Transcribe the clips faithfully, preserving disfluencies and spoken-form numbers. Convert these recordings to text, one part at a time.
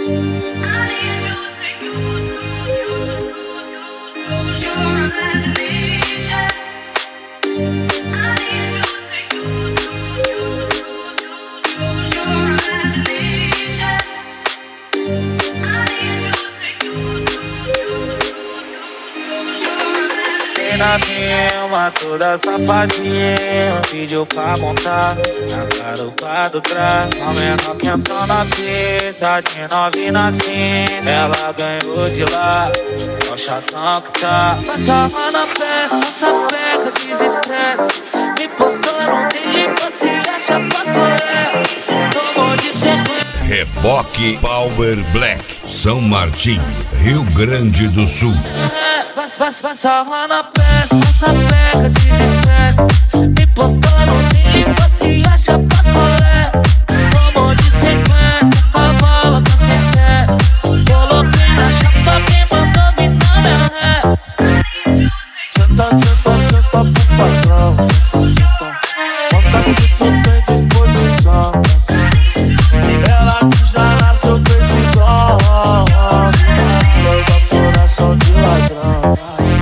Na filma, toda safadinha, pediu pra montar na garupa do trás. A menor que entrou na pista, de novinha assim, ela ganhou de lá, o chatão que tá. Passava na festa, sapeca, desestresse, me postou no dele, se acha pras colher, tomou de sequência. Reboque Power Black, São Martim, Rio Grande do Sul. Passava na peça, sapeca, desestresse, me postou no dele, se acha pras colher, tomou de sequência, cavalo tá sincero, coloquei na chapa, quem mandou vir na minha ré. Senta, senta, senta pro patrão, senta, senta, mostra que tu tem disposição. Ela que já nasceu com esse dom, leva coração de ladrão.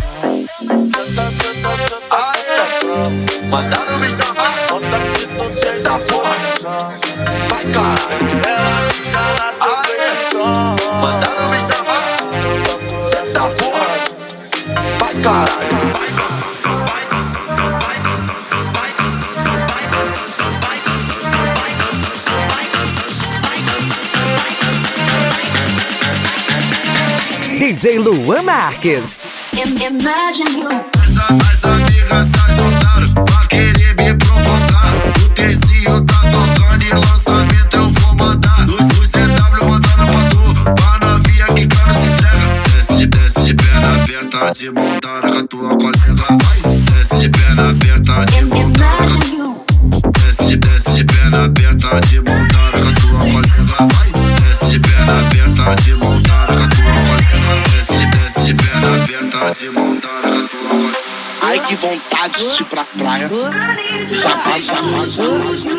Mandaram me chamar, eita porra, vai caralho. Mandaram me chamar, eita porra, vai caralho. D J Luan Marques. Imagine you. As amigas se soltaram pra querer me provocar. O Tezinho tá tocando e lançamento eu vou mandar. Os C W mandando pra tu, pra novinha que cara se entrega. Desce de, desce de perna aberta, de montada com a tua colega, vai. Desce de perna aberta, de montada com a tua. Desce de, desce de perna aberta, de montada com a tua colega, vai. Desce de perna aberta, de montada com a tua colega. Desce de, desce de perna aberta, de montada com a tua colega. Ai que vontade de ir pra praia. Já passa, passa, passa.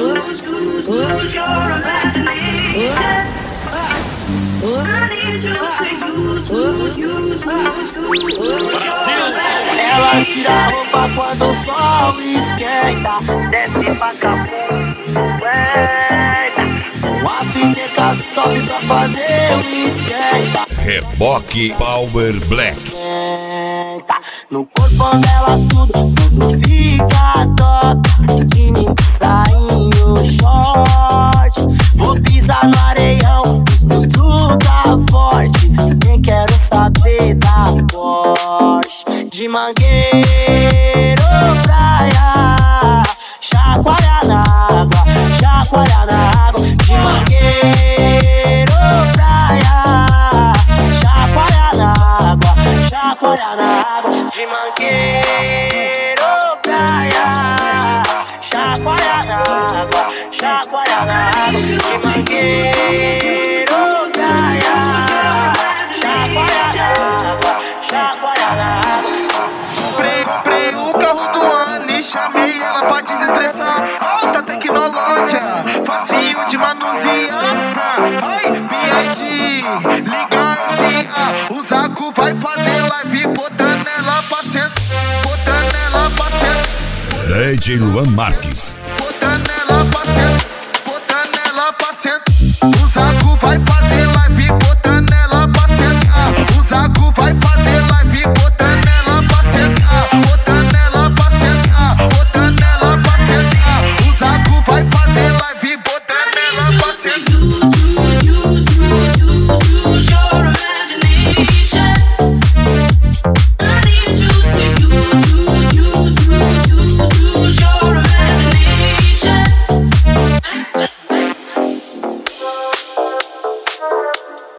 Ela tira a roupa quando o sol esquenta, desce pra capoeira, uma fineca top pra fazer um esquenta. Reboque Power Black. No corpo dela tudo, tudo fica top. Biquíni, sainho, short. Vou pisar no areião, tudo tá forte. Nem quero saber da Porsche. De Mangueiro, praia, chacoalha na água, chacoalha na água. De Mangueiro, praia, chacoalha na água, chacoalha na água. De Mangueiro, praia, chacoalha na água, chacoalha na água. De Mangueiro, praia, chacoalha na água, chacoalha na água. Comprei o carro do ano e chamei ela pra desestressar. Alta tecnologia, facinho de manusear. Ai, B I D, liga assim, ah, o Zaco vai fazer live botando ela pra sentar, botando ela pra sentar. D J Luan Marques.